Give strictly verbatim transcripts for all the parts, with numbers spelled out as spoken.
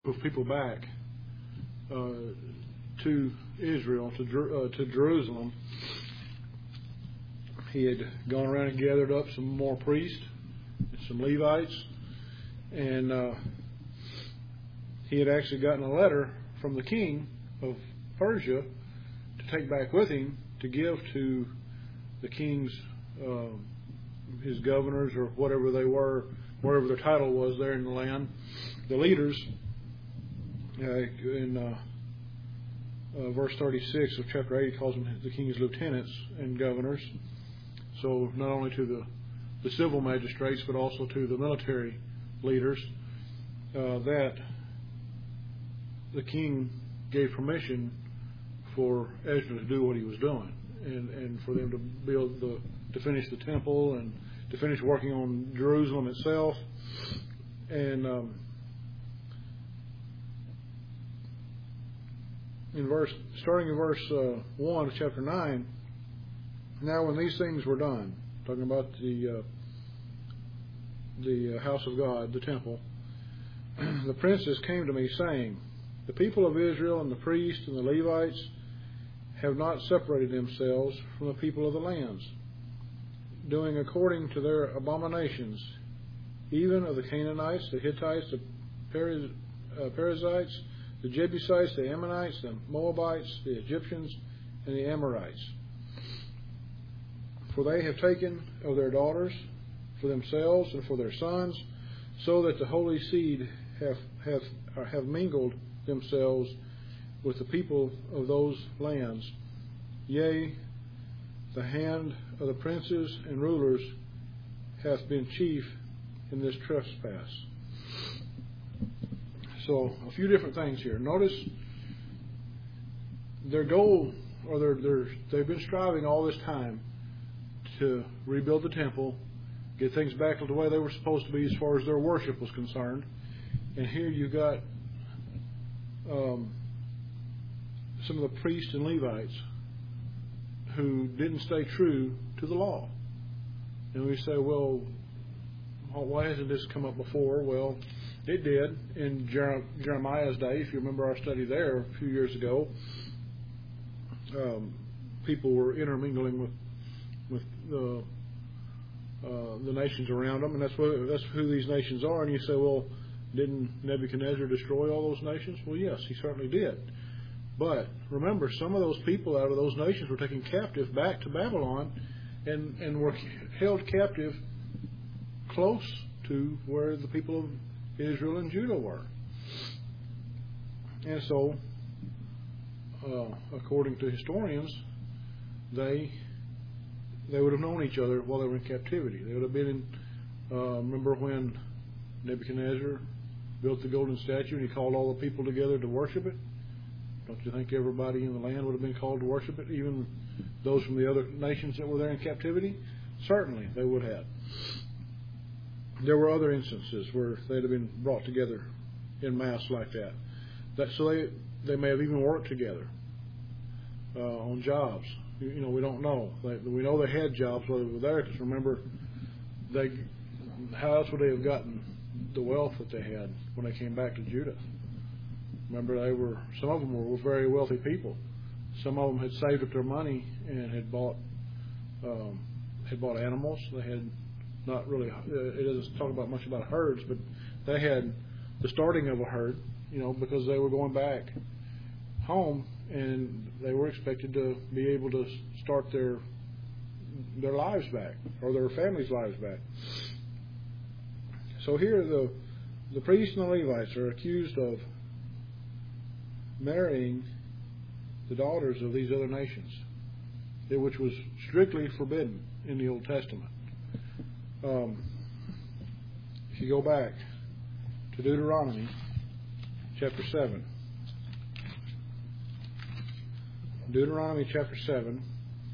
of people back uh, to Israel, to uh, to Jerusalem. He had gone around and gathered up some more priests and some Levites, and uh, he had actually gotten a letter from the king of Persia to take back with him to give to the king's uh, his governors or whatever they were, whatever their title was there in the land, the leaders. Uh, in uh, uh, verse thirty-six of chapter eight, he calls them the king's lieutenants and governors. So not only to the, the civil magistrates, but also to the military leaders, uh, that the king gave permission for Ezra to do what he was doing, and, and for them to build the, to finish the temple and to finish working on Jerusalem itself. And um, in verse, starting in verse uh, one of chapter nine. Now, when these things were done, talking about the uh, the house of God, the temple, the princes came to me, saying, "The people of Israel and the priests and the Levites have not separated themselves from the people of the lands, doing according to their abominations, even of the Canaanites, the Hittites, the Periz, uh, Perizzites, the Jebusites, the Ammonites, the Moabites, the Egyptians, and the Amorites. For they have taken of their daughters for themselves and for their sons, so that the holy seed have have have mingled themselves with the people of those lands. Yea, the hand of the princes and rulers hath been chief in this trespass." So, a few different things here. Notice their goal, or their, their, they've been striving all this time to rebuild the temple, get things back to the way they were supposed to be as far as their worship was concerned. And here you've got um, some of the priests and Levites who didn't stay true to the law. And we say, well, why hasn't this come up before? Well, it did in Jeremiah's day. If you remember our study there a few years ago, um, people were intermingling with with the uh, the nations around them, and that's what that's who these nations are. And you say, well, didn't Nebuchadnezzar destroy all those nations? Well, yes, he certainly did. But remember, some of those people out of those nations were taken captive back to Babylon, and and were held captive close to where the people of Israel and Judah were. And so, uh, according to historians, they they would have known each other while they were in captivity. They would have been in, uh, remember when Nebuchadnezzar built the golden statue and he called all the people together to worship it? Don't you think everybody in the land would have been called to worship it, even those from the other nations that were there in captivity? Certainly they would have. There were other instances where they'd have been brought together in mass like that. that so they they may have even worked together uh, on jobs. You, you know, we don't know. They, we know they had jobs while they were there, because remember, they how else would they have gotten the wealth that they had when they came back to Judah? Remember, they were some of them were very wealthy people. Some of them had saved up their money and had bought um, had bought animals. They had Not really, uh, it doesn't talk about much about herds, but they had the starting of a herd, you know, because they were going back home and they were expected to be able to start their their lives back, or their families' lives back. So here the the priests and the Levites are accused of marrying the daughters of these other nations, which was strictly forbidden in the Old Testament. Um, if you go back to Deuteronomy chapter seven, Deuteronomy chapter seven,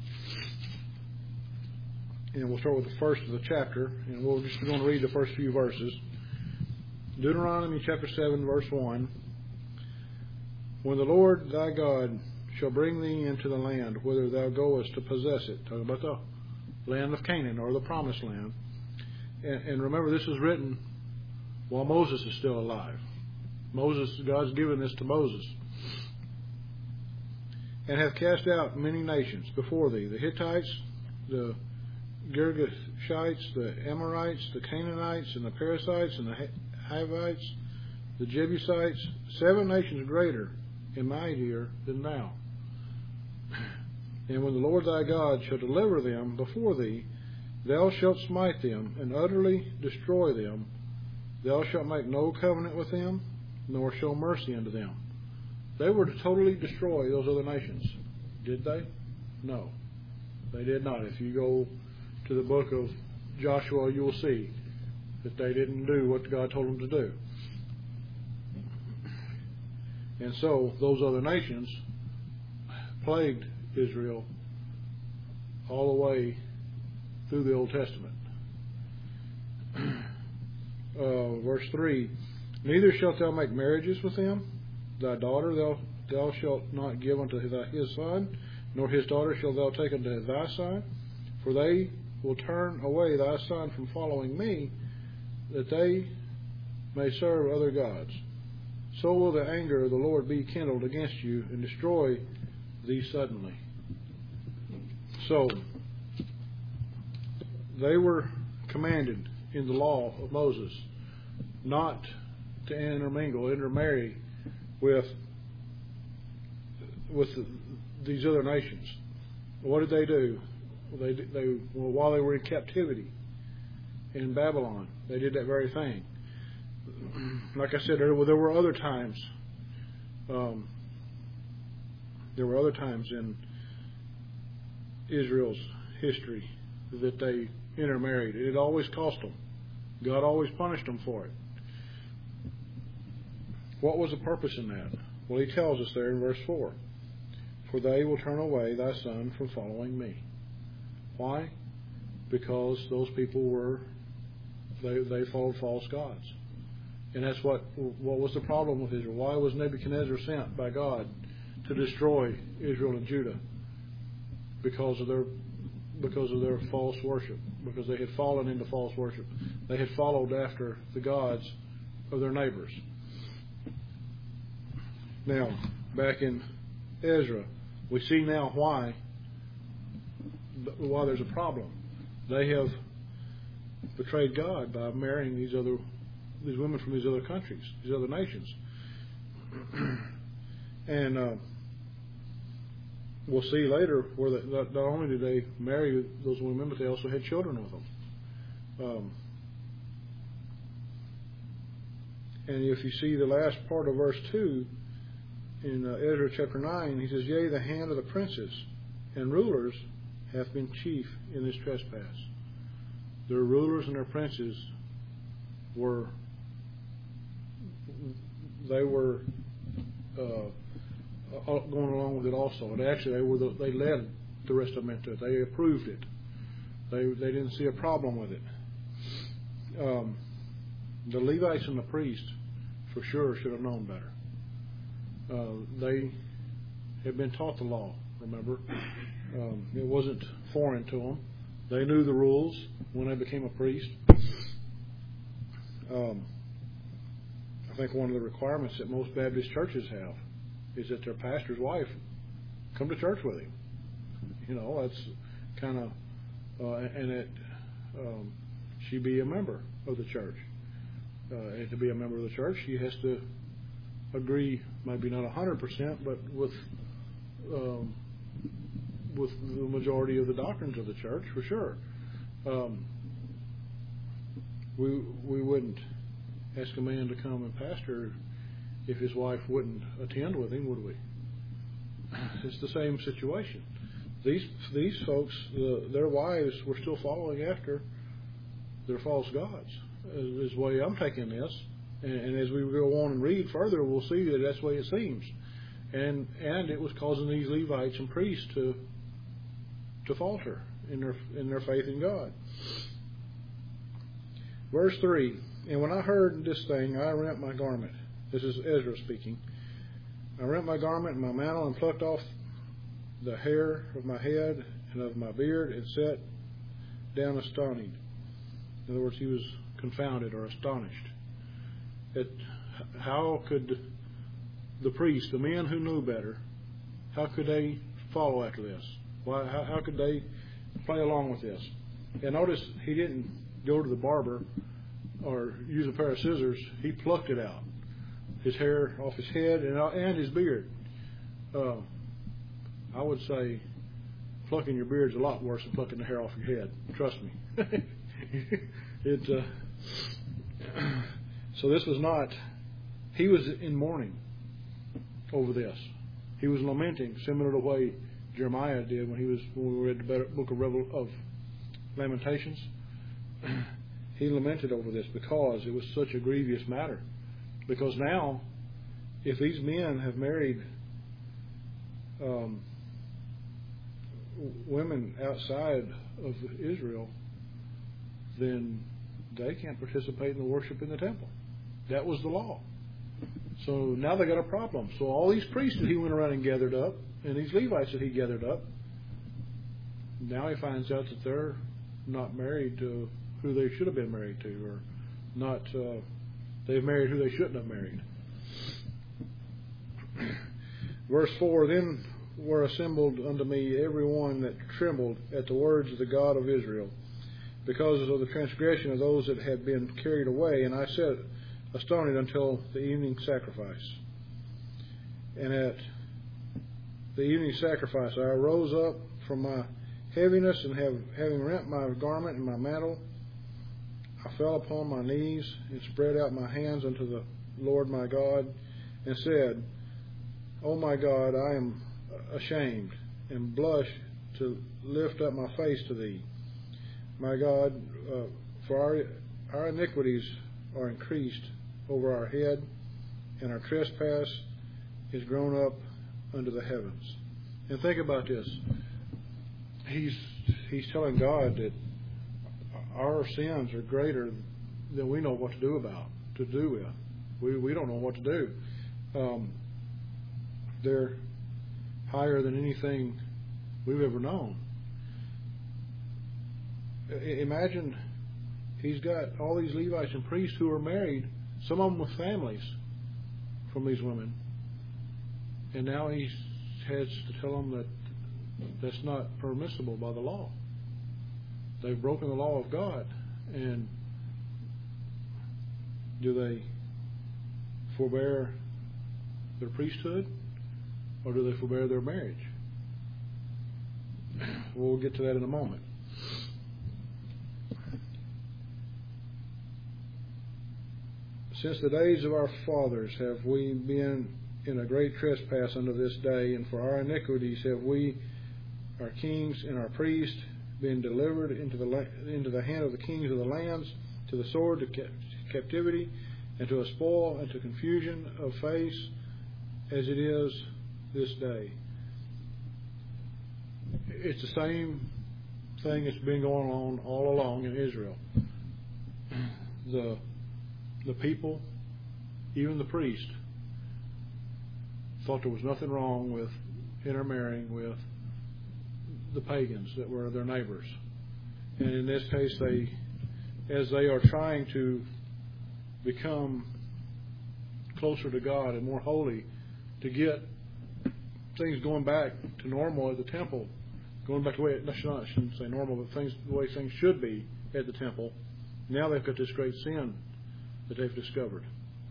and we'll start with the first of the chapter, and we're just going to read the first few verses. Deuteronomy chapter seven, verse one. When the Lord thy God shall bring thee into the land whither thou goest to possess it, talking about the land of Canaan, or the promised land. And, and remember, this is written while Moses is still alive. Moses, God's given this to Moses. And have cast out many nations before thee, the Hittites, the Girgashites, the Amorites, the Canaanites, and the Perizzites, and the Hivites, the Jebusites, seven nations greater and mightier than thou. And when the Lord thy God shall deliver them before thee, thou shalt smite them and utterly destroy them. Thou shalt make no covenant with them, nor show mercy unto them. They were to totally destroy those other nations. Did they? No. They did not. If you go to the book of Joshua, you will see that they didn't do what God told them to do. And so those other nations plagued Israel all the way through the Old Testament. Uh, verse three, neither shalt thou make marriages with them. Thy daughter thou, thou shalt not give unto his son, nor his daughter shalt thou take unto thy son, for they will turn away thy son from following me, that they may serve other gods. So will the anger of the Lord be kindled against you, and destroy thee suddenly. So, they were commanded in the law of Moses not to intermingle, intermarry with with these other nations. What did they do? They, they well, while they were in captivity in Babylon, they did that very thing. Like I said, there were, there were other times. Um, there were other times in Israel's history that they intermarried. It always cost them. God always punished them for it. What was the purpose in that? Well, he tells us there in verse four. For they will turn away thy son from following me. Why? Because those people were, they, they followed false gods. And that's what what was the problem with Israel. Why was Nebuchadnezzar sent by God to destroy Israel and Judah? Because of their because of their false worship. Because they had fallen into false worship. They had followed after the gods of their neighbors. Now, back in Ezra, we see now why why there's a problem. They have betrayed God by marrying these other these women from these other countries, these other nations. And uh, we'll see later where the, not, not only did they marry those women, but they also had children with them. Um, and if you see the last part of verse two in uh, Ezra chapter nine, he says, yea, the hand of the princes and rulers hath been chief in this trespass. Their rulers and their princes were they were uh, going along with it also. And actually, they were the, they led the rest of them into it. They approved it. They they didn't see a problem with it. Um, the Levites and the priests, for sure, should have known better. Uh, they had been taught the law. Remember, um, it wasn't foreign to them. They knew the rules when they became a priest. Um, I think one of the requirements that most Baptist churches have is that their pastor's wife come to church with him. You know, that's kind of, uh, and that um, she be a member of the church. Uh, and to be a member of the church, she has to agree, maybe not one hundred percent, but with um, with the majority of the doctrines of the church, for sure. Um, we we wouldn't ask a man to come and pastor if his wife wouldn't attend with him, would we? It's the same situation. These these folks, uh, their wives were still following after their false gods. Is the way I'm taking this, and, and as we go on and read further, we'll see that that's the way it seems. And and it was causing these Levites and priests to to falter in their in their faith in God. Verse three, and when I heard this thing, I rent my garment. This is Ezra speaking. I rent my garment and my mantle and plucked off the hair of my head and of my beard and sat down astonished. In other words, he was confounded or astonished at how could the priests, the men who knew better, how could they follow after this? Why? How, how could they play along with this? And notice he didn't go to the barber or use a pair of scissors. He plucked it out, his hair off his head and and his beard. Uh, I would say plucking your beard is a lot worse than plucking the hair off your head. Trust me. it. Uh, so this was not. He was in mourning over this. He was lamenting, similar to the way Jeremiah did when he was when we read the book of Revel of Lamentations. He lamented over this because it was such a grievous matter. Because now, if these men have married um, women outside of Israel, then they can't participate in the worship in the temple. That was the law. So now they got a problem. So all these priests that he went around and gathered up, and these Levites that he gathered up, now he finds out that they're not married to who they should have been married to, or not. Uh, they've married who they shouldn't have married. Verse four, then were assembled unto me every one that trembled at the words of the God of Israel, because of the transgression of those that had been carried away. And I sat astonished until the evening sacrifice. And at the evening sacrifice I arose up from my heaviness, and have, having rent my garment and my mantle, I fell upon my knees and spread out my hands unto the Lord my God, and said, O my God, I am ashamed, and blush to lift up my face to thee. My God, uh, for our, our iniquities are increased over our head, and our trespass is grown up unto the heavens. And think about this. He's he's telling God that our sins are greater than we know what to do about, to do with. We we don't know what to do. Um, they're higher than anything we've ever known. Imagine he's got all these Levites and priests who are married, some of them with families from these women, and now he has to tell them that that's not permissible by the law. They've broken the law of God. And do they forbear their priesthood, or do they forbear their marriage? We'll get to that in a moment. Since the days of our fathers have we been in a great trespass unto this day, and for our iniquities have we, our kings and our priests, been delivered into the into the hand of the kings of the lands, to the sword, to captivity, and to a spoil, and to confusion of face, as it is this day. It's the same thing that's been going on all along in Israel. The the people, even the priest, thought there was nothing wrong with intermarrying with the pagans that were their neighbors. And in this case, they, as they are trying to become closer to God and more holy, to get things going back to normal at the temple, going back to the way, it, I shouldn't say normal, but things the way things should be at the temple, now they've got this great sin that they've discovered.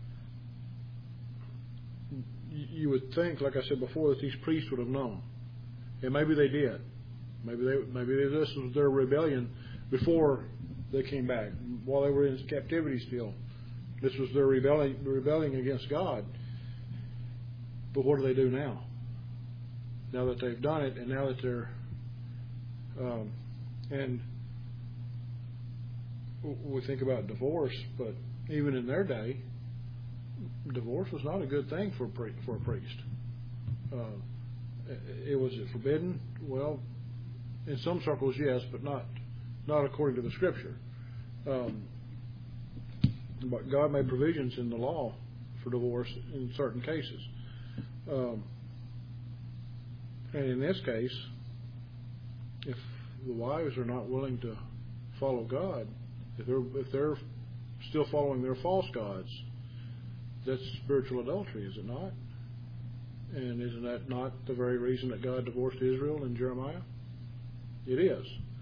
You would think, like I said before, that these priests would have known. And maybe they did. Maybe they, maybe this was their rebellion before they came back, while they were in captivity still. This was their rebelling, rebelling against God. But what do they do now? Now that they've done it, and now that they're, um, and we think about divorce, but even in their day, divorce was not a good thing for a, pri- for a priest. Uh, it was it forbidden? Well, in some circles, yes, but not not according to the Scripture. Um, but God made provisions in the law for divorce in certain cases. Um, and in this case, if the wives are not willing to follow God, if they're if they're still following their false gods, That's spiritual adultery, is it not? And isn't that not the very reason that God divorced Israel in Jeremiah? It is.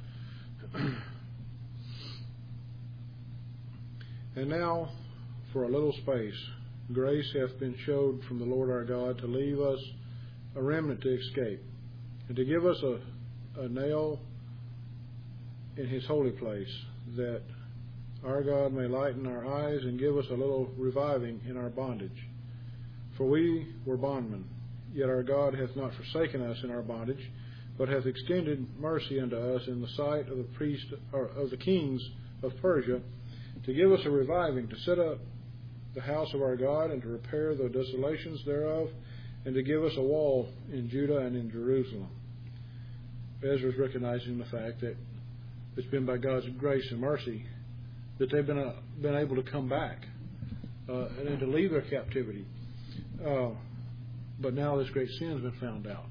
And now, for a little space, grace hath been showed from the Lord our God to leave us a remnant to escape, and to give us a, a nail in his holy place, that our God may lighten our eyes and give us a little reviving in our bondage. For we were bondmen, yet our God hath not forsaken us in our bondage, but hath extended mercy unto us in the sight of the priest or of the kings of Persia, to give us a reviving, to set up the house of our God, and to repair the desolations thereof, and to give us a wall in Judah and in Jerusalem. Ezra is recognizing the fact that it's been by God's grace and mercy that they've been, uh, been able to come back uh, and to leave their captivity. Uh, but now this great sin has been found out.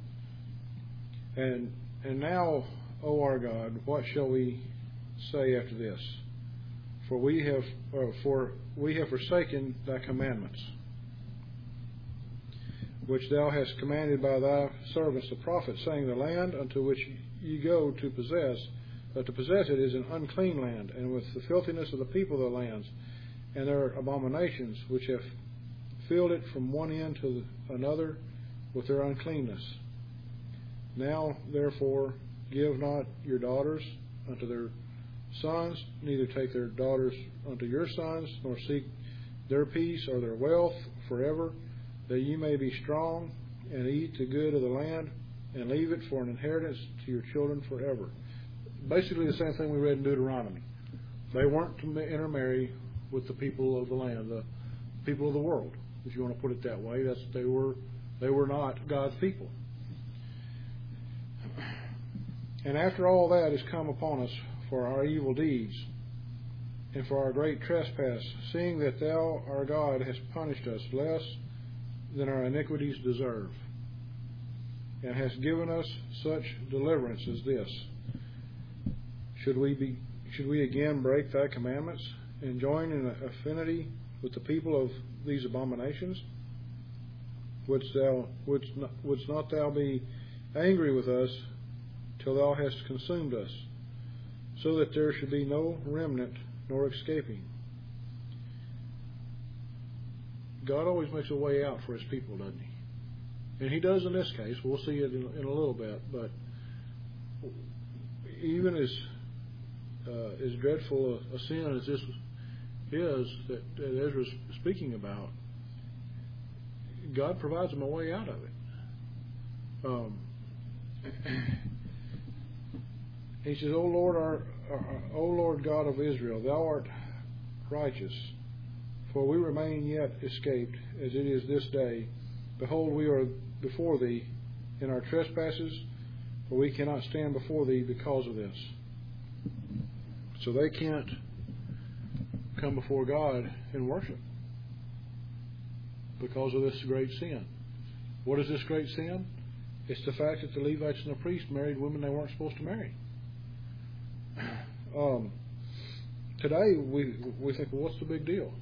And and now, O our God, what shall we say after this? For we have uh, for we have forsaken thy commandments, which thou hast commanded by thy servants the prophets, saying, the land unto which ye go to possess, uh, to possess it is an unclean land, and with the filthiness of the people of the lands, and their abominations, which have filled it from one end to another with their uncleanness. Now, therefore, give not your daughters unto their sons, neither take their daughters unto your sons, nor seek their peace or their wealth forever, that ye may be strong and eat the good of the land, and leave it for an inheritance to your children forever. Basically the same thing we read in Deuteronomy. They weren't to intermarry with the people of the land, the people of the world, if you want to put it that way. That's they were they were not God's people. And after all that is come upon us for our evil deeds and for our great trespass, seeing that thou, our God, hast punished us less than our iniquities deserve, and hast given us such deliverance as this, should we be should we again break thy commandments and join in affinity with the people of these abominations? Wouldst thou wouldst not, wouldst not thou be angry with us till thou hast consumed us, so that there should be no remnant nor escaping? God always makes a way out for his people, doesn't he? And he does in this case. We'll see it in, in a little bit. But even as uh, as dreadful a, a sin as this is that, that Ezra's speaking about, God provides them a way out of it. Um, he says, "O Lord, our, our, O Lord God of Israel, thou art righteous. For we remain yet escaped, as it is this day. Behold, we are before thee in our trespasses, for we cannot stand before thee because of this." So they can't come before God and worship because of this great sin. What is this great sin? It's the fact that the Levites and the priests married women they weren't supposed to marry. Um, today we we think, well, what's the big deal?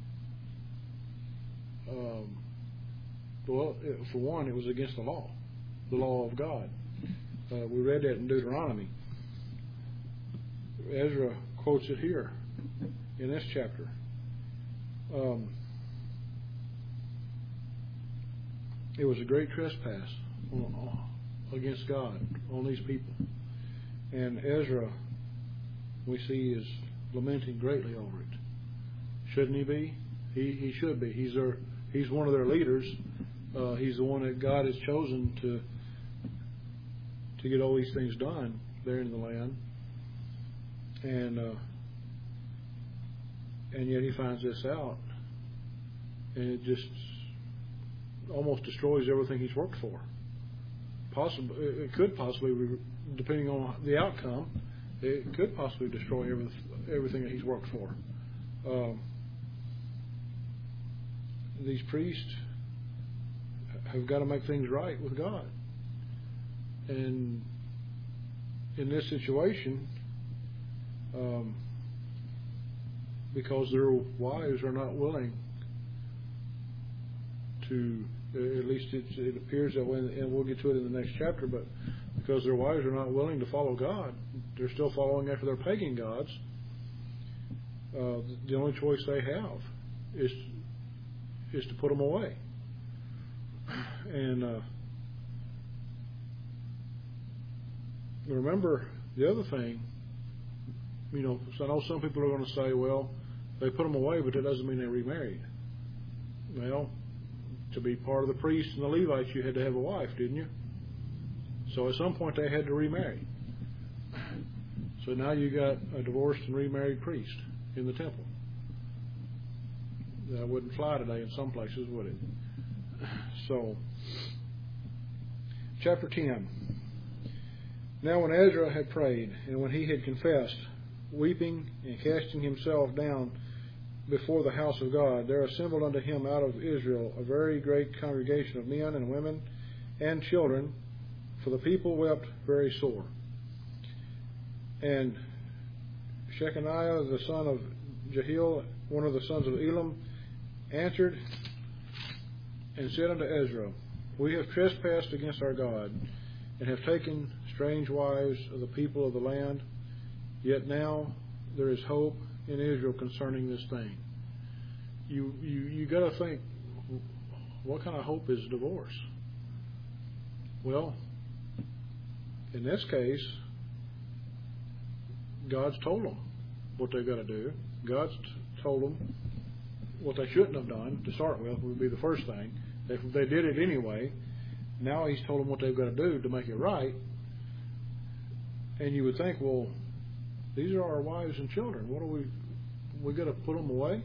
Um, well, it, for one, it was against the law, the law of God. Uh, we read that in Deuteronomy. Ezra quotes it here in this chapter. Um, it was a great trespass on, against God on these people. And Ezra, we see, is lamenting greatly over it. Shouldn't he be? He he should be. He's their he's one of their leaders. Uh, he's the one that God has chosen to to get all these things done there in the land. And uh, and yet he finds this out, and it just almost destroys everything he's worked for. Possibly, it could possibly, depending on the outcome, it could possibly destroy every, everything that he's worked for. Um, these priests have got to make things right with God, and in this situation, um, because their wives are not willing to, at least it, it appears that way, and we'll get to it in the next chapter, but because their wives are not willing to follow God, they're still following after their pagan gods, uh, the only choice they have is, is to put them away. And uh, remember the other thing, you know, so I know some people are going to say, well, they put them away, but that doesn't mean they remarried. Well, to be part of the priests and the Levites, you had to have a wife, didn't you? So at some point they had to remarry. So now you got a divorced and remarried priest in the temple. That wouldn't fly today in some places, would it? So, chapter ten. Now when Ezra had prayed, and when he had confessed, weeping and casting himself down before the house of God, there assembled unto him out of Israel a very great congregation of men and women and children, for the people wept very sore. And Shechaniah the son of Jehiel, one of the sons of Elam, answered and said unto Ezra, We have trespassed against our God, and have taken strange wives of the people of the land. Yet now there is hope in Israel concerning this thing. You you you got to think, what kind of hope is divorce? Well, in this case, God's told them what they've got to do. God's t- told them what they shouldn't have done to start with would be the first thing. They, they did it anyway. Now He's told them what they've got to do to make it right. And you would think, well, these are our wives and children. What are we? We got to put them away?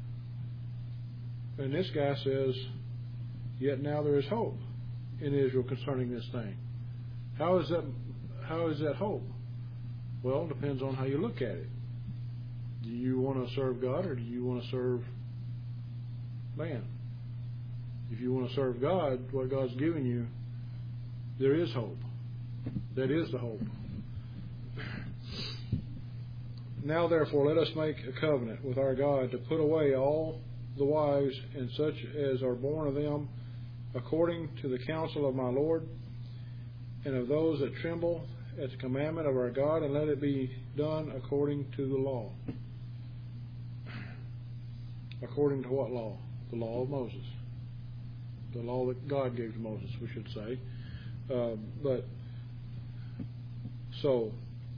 And this guy says, yet now there is hope in Israel concerning this thing. How is that? How is that hope? Well, it depends on how you look at it. Do you want to serve God, or do you want to serve man? If you want to serve God, what God's given you, there is hope. That is the hope. Now, therefore, let us make a covenant with our God to put away all the wives and such as are born of them, according to the counsel of my Lord, and of those that tremble at the commandment of our God, and let it be done according to the law. According to what law? The law of Moses. The law that God gave to Moses, we should say. Uh, but, so,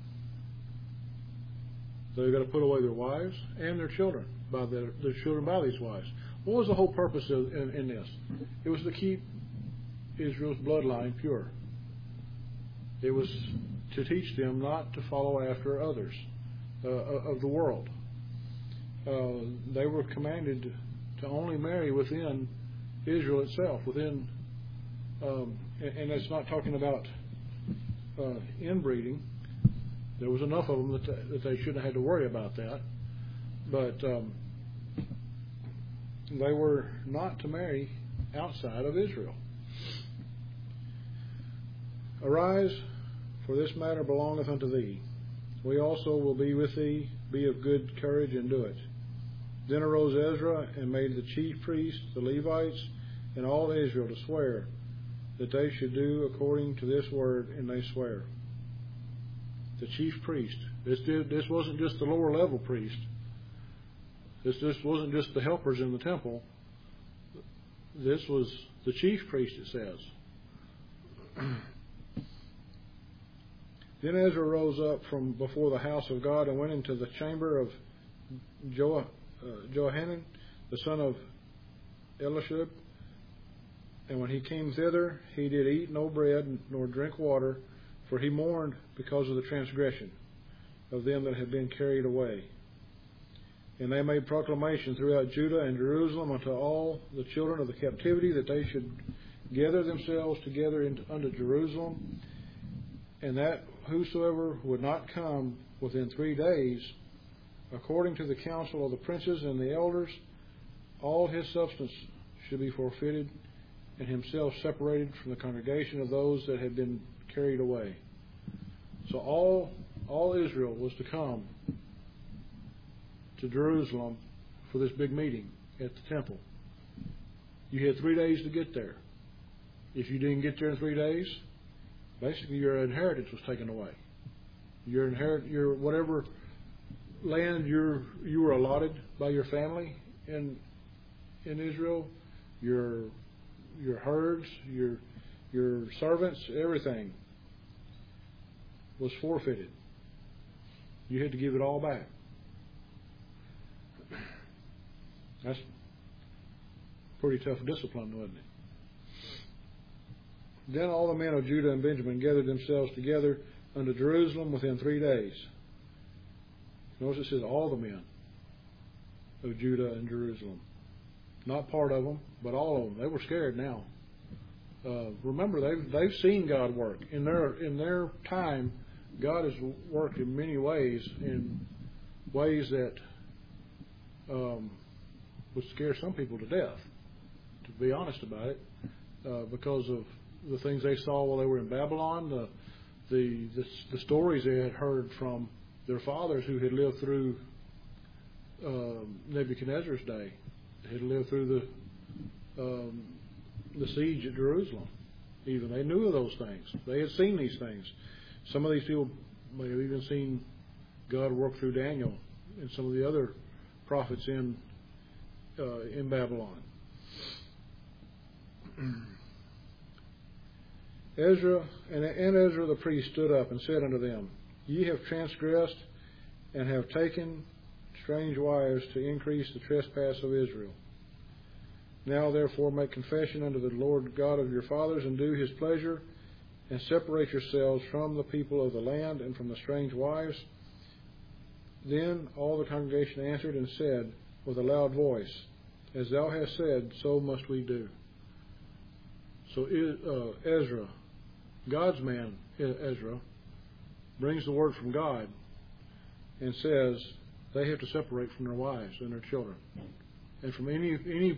they've got to put away their wives and their children, by their, their children by these wives. What was the whole purpose of, in, in this? It was to keep Israel's bloodline pure. It was to teach them not to follow after others uh, of the world. Uh, they were commanded to only marry within Israel itself, within, um, and, and it's not talking about uh, inbreeding. There was enough of them that, th- that they shouldn't have had to worry about that. But um, they were not to marry outside of Israel. Arise, for this matter belongeth unto thee. We also will be with thee. Be of good courage and do it. Then arose Ezra and made the chief priests, the Levites, and all Israel to swear that they should do according to this word, and they swear. The chief priest. This did, this wasn't just the lower level priest. This this wasn't just the helpers in the temple. This was the chief priest, it says. Then Ezra rose up from before the house of God and went into the chamber of jo- uh, Johanan, the son of Elishib. And when he came thither, he did eat no bread nor drink water, for he mourned because of the transgression of them that had been carried away. And they made proclamation throughout Judah and Jerusalem unto all the children of the captivity that they should gather themselves together into, unto Jerusalem, and that whosoever would not come within three days, according to the counsel of the princes and the elders, all his substance should be forfeited, and himself separated from the congregation of those that had been carried away. So all all Israel was to come to Jerusalem for this big meeting at the temple. You had three days to get there. If you didn't get there in three days, basically your inheritance was taken away. Your inherit, your whatever land you're, you were allotted by your family in in Israel, your your herds, your your servants, everything was forfeited. You had to give it all back. That's pretty tough discipline, wasn't it? Then all the men of Judah and Benjamin gathered themselves together unto Jerusalem within three days. Notice it says all the men of Judah and Jerusalem. Not part of them, but all of them. They were scared now. Uh, remember, they've they've seen God work in their in their time. God has worked in many ways, in ways that um, would scare some people to death. To be honest about it, uh, because of the things they saw while they were in Babylon, the the the, the stories they had heard from their fathers who had lived through um, Nebuchadnezzar's day. They had lived through the um, the siege at Jerusalem. Even they knew of those things. They had seen these things. Some of these people may have even seen God work through Daniel and some of the other prophets in uh, in Babylon. Ezra and, and Ezra the priest stood up and said unto them, Ye have transgressed and have taken strange wives to increase the trespass of Israel. Now therefore make confession unto the Lord God of your fathers, and do his pleasure, and separate yourselves from the people of the land and from the strange wives. Then all the congregation answered and said with a loud voice, As thou hast said, so must we do. So uh, Ezra, God's man Ezra, brings the word from God and says they have to separate from their wives and their children, and from any any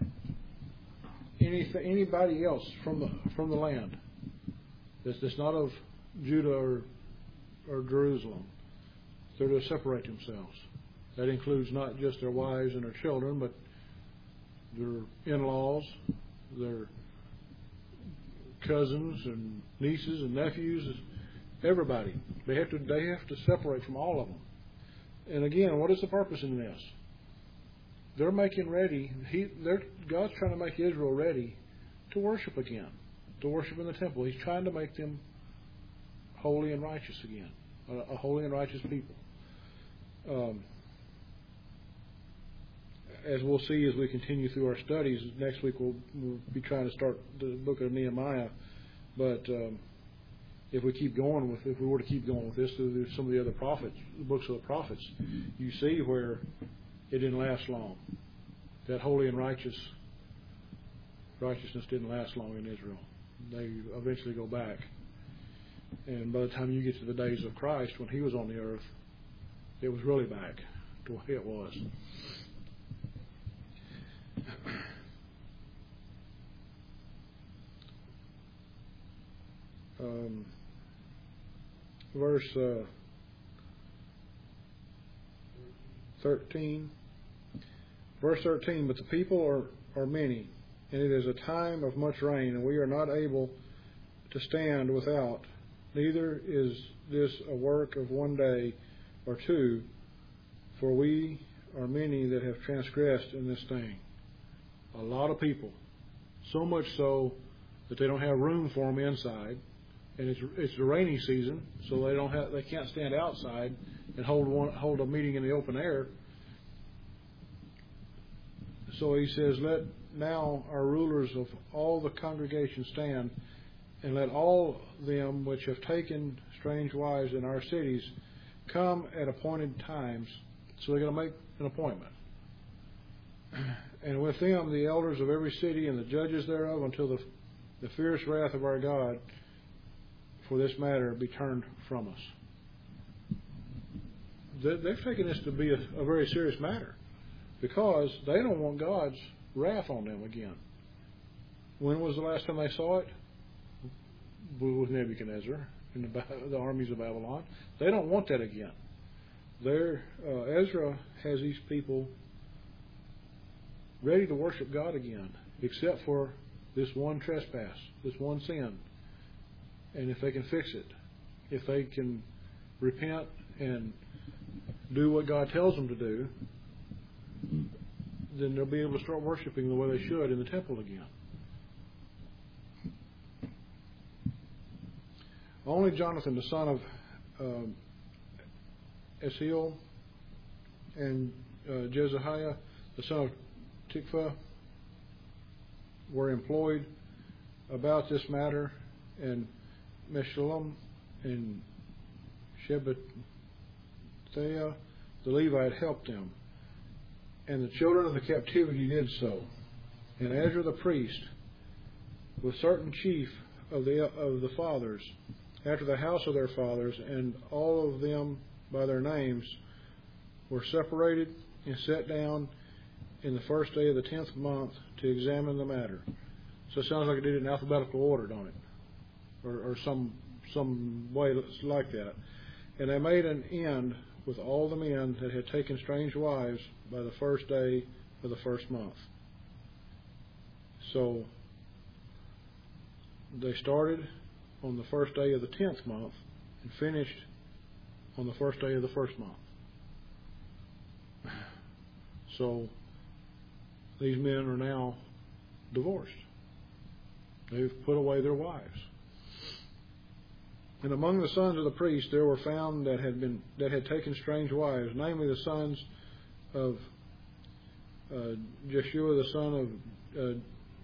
any anybody else from the from the land that's, that's not of Judah or or Jerusalem. They're to separate themselves. That includes not just their wives and their children, but their in-laws, their cousins and nieces and nephews, everybody. They have to they have to separate from all of them. And again, what is the purpose in this? They're making ready. He, they're, God's trying to make Israel ready to worship again, to worship in the temple. He's trying to make them holy and righteous again, a, a holy and righteous people. Um, as we'll see as we continue through our studies, next week we'll, we'll be trying to start the book of Nehemiah. But um, if we keep going with, if we were to keep going with this through some of the other prophets, the books of the prophets, you see where it didn't last long. That holy and righteous righteousness didn't last long in Israel. They eventually go back. And by the time you get to the days of Christ, when he was on the earth, it was really back to what it was. Um, verse uh, thirteen. Verse thirteen, but the people are, are many, and it is a time of much rain, and we are not able to stand without. Neither is this a work of one day or two, for we are many that have transgressed in this thing. A lot of people. So much so that they don't have room for them inside. And it's it's the rainy season, so they don't have they can't stand outside and hold one, hold a meeting in the open air. So he says, let now our rulers of all the congregation stand, and let all them which have taken strange wives in our cities come at appointed times. So they're going to make an appointment. And with them the elders of every city and the judges thereof, until the, the fierce wrath of our God for this matter be turned from us. They, they've taken this to be a, a very serious matter, because they don't want God's wrath on them again. When was the last time they saw it? With Nebuchadnezzar and the, the armies of Babylon. They don't want that again. They're, uh, Ezra has these people ready to worship God again except for this one trespass, this one sin. And if they can fix it, if they can repent and do what God tells them to do, then they'll be able to start worshiping the way they should in the temple again. Only Jonathan, the son of um, Esiel, and uh, Jezahiah, the son of Tikva, were employed about this matter, and Meshullam and Shephatiah, the Levite, helped them. And the children of the captivity did so. And Ezra the priest, with certain chief of the of the fathers, after the house of their fathers, and all of them by their names, were separated and set down in the first day of the tenth month to examine the matter. So it sounds like it did it in alphabetical order, don't it? Or, or some some way like that. And they made an end with all the men that had taken strange wives by the first day of the first month. So they started on the first day of the tenth month and finished on the first day of the first month. So these men are now divorced. They've put away their wives. And among the sons of the priest there were found that had been that had taken strange wives, namely the sons of uh, Jeshua the son of uh,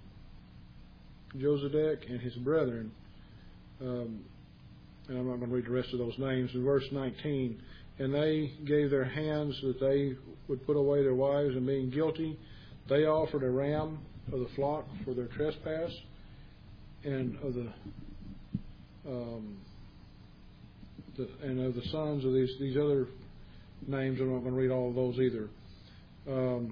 Josedek and his brethren. Um, and I'm not going to read the rest of those names. In verse nineteen, and they gave their hands that they would put away their wives, and being guilty, they offered a ram of the flock for their trespass, and of the um, The, and of the sons of these these other names. I'm not going to read all of those either. Um,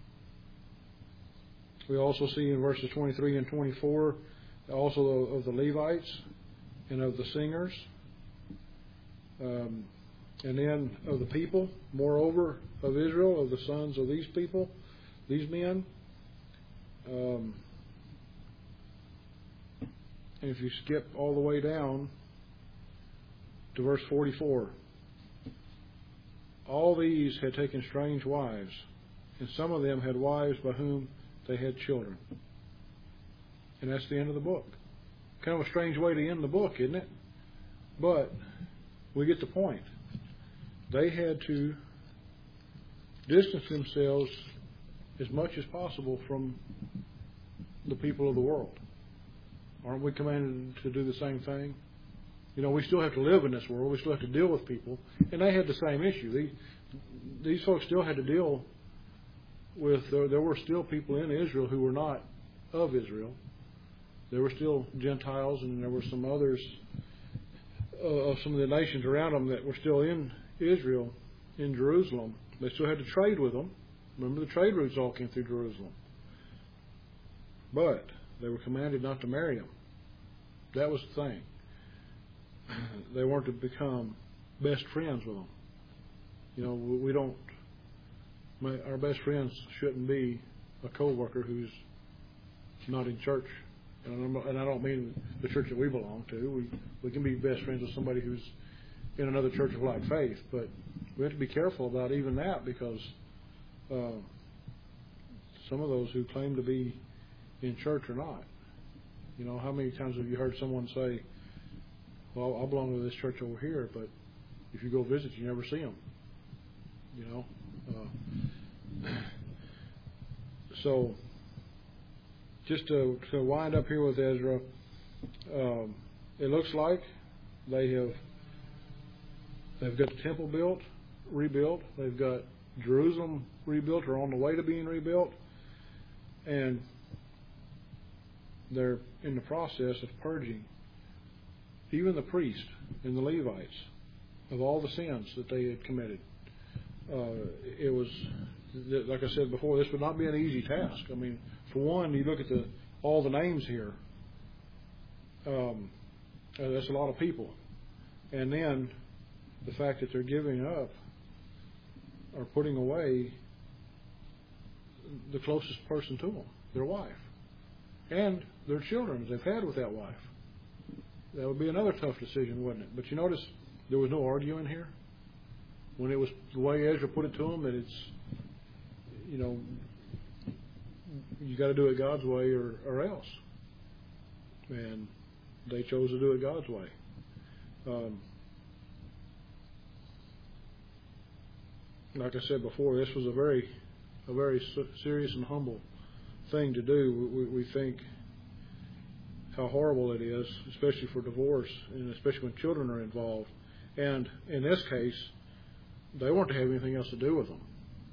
we also see in verses twenty-three and twenty-four also of the Levites and of the singers, um, and then of the people, moreover of Israel, of the sons of these people, these men. Um, and if you skip all the way down to verse forty-four, all these had taken strange wives, and some of them had wives by whom they had children. And that's the end of the book. Kind of a strange way to end the book, isn't it? But we get the point. They had to distance themselves as much as possible from the people of the world. Aren't we commanded to do the same thing? You know, we still have to live in this world. We still have to deal with people. And they had the same issue. These, these folks still had to deal with, there, there were still people in Israel who were not of Israel. There were still Gentiles, and there were some others uh, of some of the nations around them that were still in Israel, in Jerusalem. They still had to trade with them. Remember, the trade routes all came through Jerusalem. But they were commanded not to marry them. That was the thing. They weren't to become best friends with them. You know, we don't, my, our best friends shouldn't be a co-worker who's not in church. And, and I don't mean the church that we belong to. We, we can be best friends with somebody who's in another church of like faith, but we have to be careful about even that, because uh, some of those who claim to be in church are not. You know, how many times have you heard someone say, well, I belong to this church over here, but if you go visit, you never see them. You know? Uh, so, just to, to wind up here with Ezra, um, it looks like they have they've got the temple built, rebuilt. They've got Jerusalem rebuilt, or on the way to being rebuilt, and they're in the process of purging even the priests and the Levites of all the sins that they had committed. Uh, it was, like I said before, this would not be an easy task. I mean, for one, you look at the all the names here. Um, uh, that's a lot of people. And then the fact that they're giving up or putting away the closest person to them, their wife. and their children as they've had with that wife. That would be another tough decision, wouldn't it? But you notice there was no arguing here. When it was the way Ezra put it to them, that it's, you know, you got to do it God's way or, or else. And they chose to do it God's way. Um, like I said before, this was a very, a very serious and humble thing to do. We, we think how horrible it is, especially for divorce, and especially when children are involved. And in this case, they weren't to have anything else to do with them.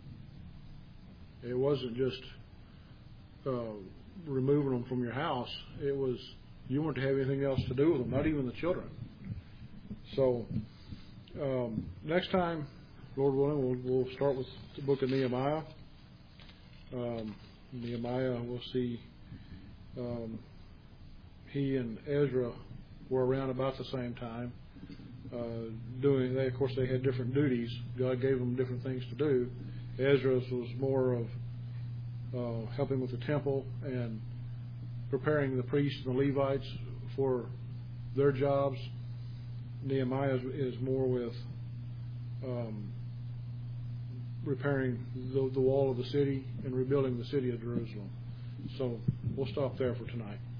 It wasn't just uh, removing them from your house. It was you weren't to have anything else to do with them, not even the children. So um, next time, Lord willing, we'll, we'll start with the book of Nehemiah. Um, Nehemiah, we'll see um, he and Ezra were around about the same time. Uh, doing, they, of course, they had different duties. God gave them different things to do. Ezra's was more of uh, helping with the temple and preparing the priests and the Levites for their jobs. Nehemiah is, is more with um, repairing the, the wall of the city and rebuilding the city of Jerusalem. So we'll stop there for tonight.